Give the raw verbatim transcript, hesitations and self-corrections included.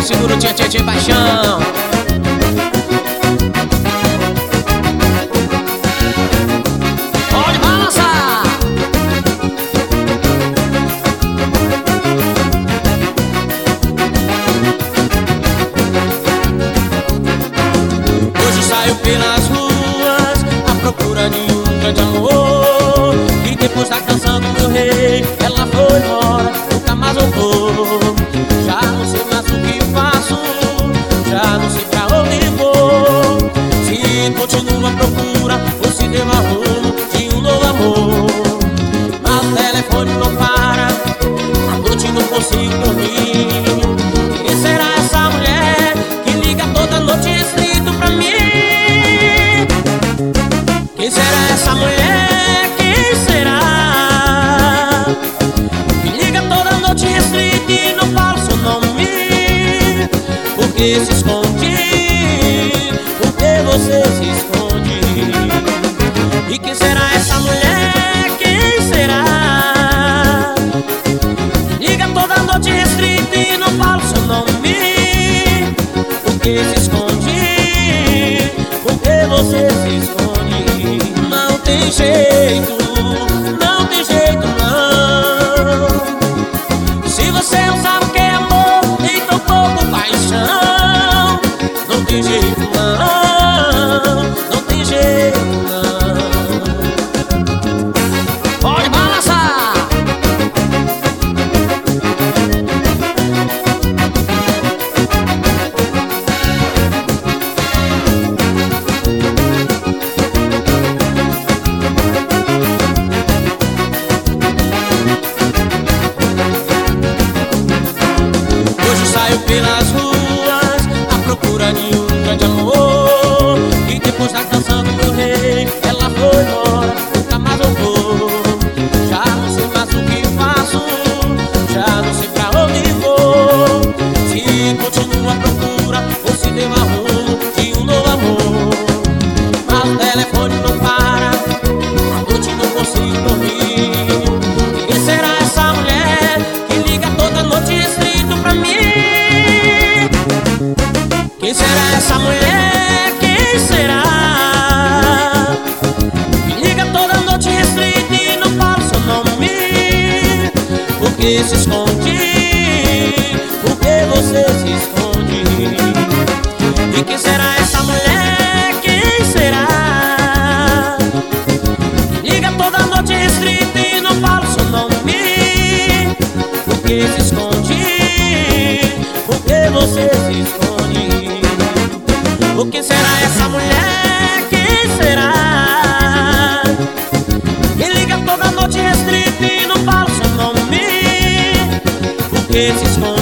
segura o tchê tchê tchê paixão. Pode balançar. Hoje saio pelas ruas à procura de um grande amor, e depois da canção do meu rei ela foi embora, nunca mais voltou. Já não sei mais o que faço, já não sei pra onde vou. Se continuo à procura ou se devo a rumo de um novo amor. Mas o telefone não para, à noite não consigo dormir. Quem será essa mulher que liga toda noite escrito pra mim? Quem será essa mulher? Quem será? Que liga toda noite restrita e não fala seu nome. Por que se esconde? Por que você se esconde? E quem será essa mulher? Quem será? Que liga toda noite restrita e não fala seu nome. Por que se esconde? Por que você se esconde? Não tem jeito, não tem jeito não. Se você não sabe o que é amor, então pouco paixão. Não tem jeito não, não tem jeito não. Pode balançar. Saio pelas ruas à procura de um grande amor, e depois da canção do meu rei ela foi embora, nunca mais voltou. Já não sei mais o que faço, já não sei pra onde vou. Se continuo à procura ou se devo a rumo de um novo amor. Mas o telefone não para, à noite não consigo dormir. Quem será essa mulher que liga toda noite escrito pra mim? Quem será essa mulher? Quem será? Que liga toda noite restrita e não fala seu nome. Por que se esconde? Por que você se esconde? E quem será essa mulher? Quem será? Que liga toda noite restrita e não fala seu nome. Por que se esconde? Por que você se esconde? O que será essa mulher? Quem será? Que liga toda noite restrita e não fala seu nome. Por que se esconde?